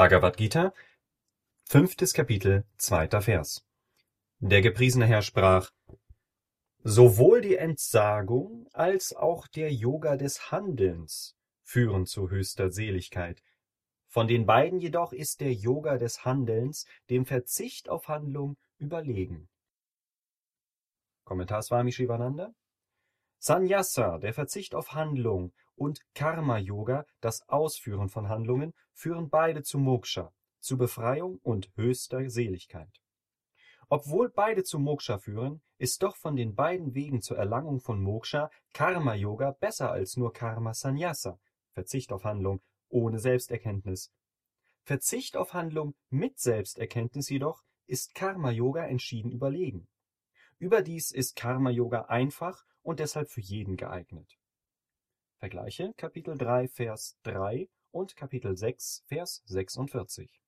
Bhagavad Gita, 5. Kapitel, 2. Vers. Der gepriesene Herr sprach: Sowohl die Entsagung als auch der Yoga des Handelns führen zu höchster Seligkeit. Von den beiden jedoch ist der Yoga des Handelns dem Verzicht auf Handlung überlegen. Kommentar Swami Shivananda: Sannyasa, der Verzicht auf Handlung, und Karma-Yoga, das Ausführen von Handlungen, führen beide zu Moksha, zu Befreiung und höchster Seligkeit. Obwohl beide zu Moksha führen, ist doch von den beiden Wegen zur Erlangung von Moksha Karma-Yoga besser als nur Karma-Sannyasa, Verzicht auf Handlung ohne Selbsterkenntnis. Verzicht auf Handlung mit Selbsterkenntnis jedoch ist Karma-Yoga entschieden überlegen. Überdies ist Karma-Yoga einfach und deshalb für jeden geeignet. Vergleiche Kapitel 3, Vers 3 und Kapitel 6, Vers 46.